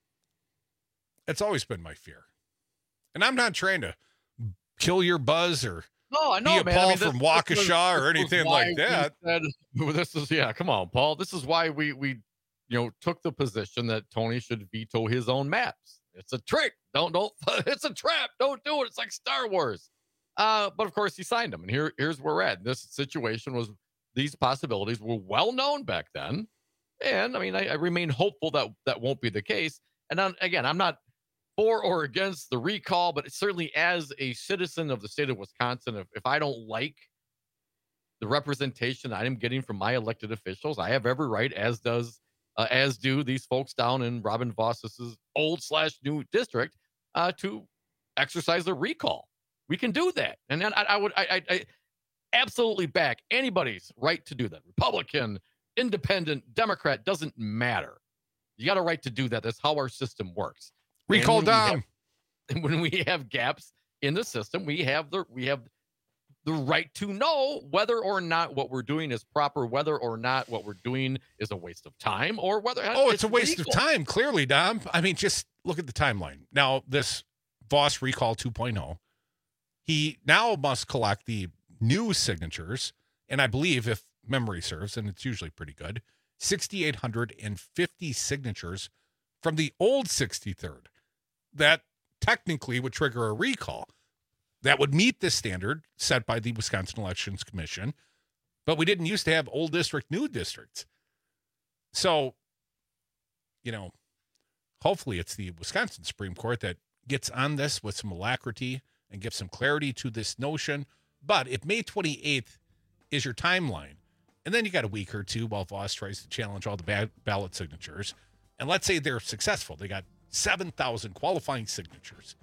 It's always been my fear. And I'm not trying to kill your buzz or be a Paul from Waukesha or anything like that. Come on, Paul. This is why we took the position that Tony should veto his own maps. It's a trick. Don't. It's a trap. Don't do it. It's like Star Wars. But of course, he signed them, and here's where we're at. This situation was, these possibilities were well known back then, and I mean, I remain hopeful that won't be the case. And I'm not for or against the recall, but certainly as a citizen of the state of Wisconsin, if I don't like the representation I am getting from my elected officials, I have every right, as do these folks down in Robin Vos's old/new district, to exercise a recall. We can do that. And then I absolutely back anybody's right to do that. Republican, independent, Democrat, doesn't matter. You got a right to do that. That's how our system works. Recall down. And when we have gaps in the system, we have the right to know whether or not what we're doing is proper, whether or not what we're doing is a waste of time, or whether it's a waste of time. Clearly, Dom. I mean, just look at the timeline. Now, this Vos recall 2.0, he now must collect the new signatures, and I believe, if memory serves, and it's usually pretty good, 6,850 signatures from the old 63rd. That technically would trigger a recall. That would meet the standard set by the Wisconsin Elections Commission, but we didn't used to have old district, new districts. So, hopefully it's the Wisconsin Supreme Court that gets on this with some alacrity and gives some clarity to this notion. But if May 28th is your timeline, and then you got a week or two while Vos tries to challenge all the ballot signatures, and let's say they're successful, they got 7,000 qualifying signatures.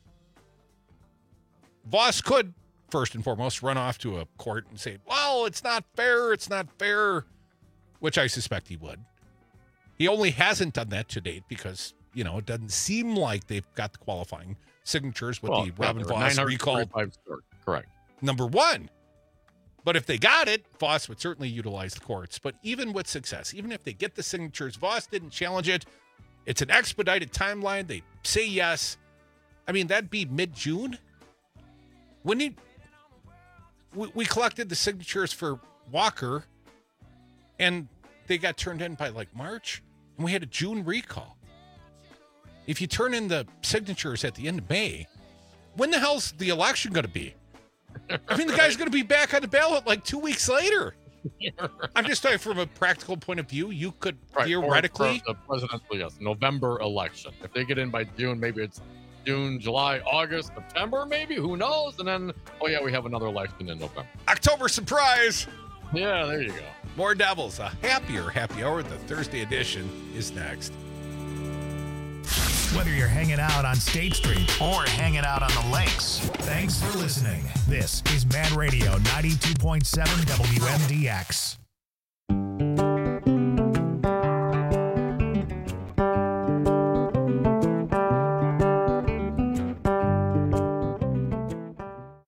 Vos could, first and foremost, run off to a court and say, well, it's not fair, which I suspect he would. He only hasn't done that to date because, it doesn't seem like they've got the qualifying signatures with the Robin Vos recall. Correct. Number one. But if they got it, Vos would certainly utilize the courts. But even with success, even if they get the signatures, Vos didn't challenge it. It's an expedited timeline. They say yes. I mean, that'd be mid-June. When we collected the signatures for Walker, and they got turned in by like March, and we had a June recall. If you turn in the signatures at the end of May, when the hell's the election going to be? I mean, the guy's going to be back on the ballot like 2 weeks later. I'm just talking from a practical point of view. You could theoretically... For the presidential, yes, November election. If they get in by June, maybe it's June, July, August, September, maybe. Who knows? And then, we have another election in November. October surprise! Yeah, there you go. More Devils. A happier happy hour. The Thursday edition is next. Whether you're hanging out on State Street or hanging out on the lakes, thanks for listening. This is Mad Radio 92.7 WMDX.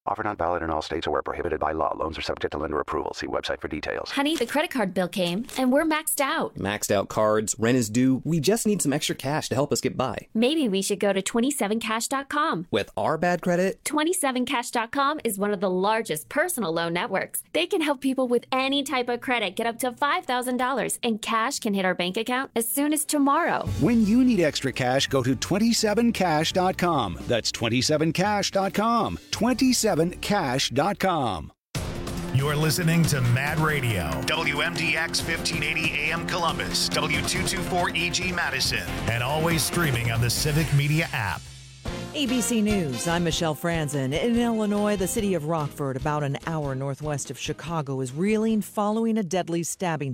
Offer not valid in all states or where prohibited by law. Loans are subject to lender approval. See website for details. Honey, the credit card bill came, and we're maxed out. Maxed out cards, rent is due. We just need some extra cash to help us get by. Maybe we should go to 27cash.com. With our bad credit? 27cash.com is one of the largest personal loan networks. They can help people with any type of credit get up to $5,000, and cash can hit our bank account as soon as tomorrow. When you need extra cash, go to 27cash.com. That's 27cash.com. 27cash.com. You're listening to Mad Radio, WMDX 1580 AM Columbus, W224EG Madison, and always streaming on the Civic Media app. ABC News, I'm Michelle Franzen. In Illinois, the city of Rockford, about an hour northwest of Chicago, is reeling following a deadly stabbing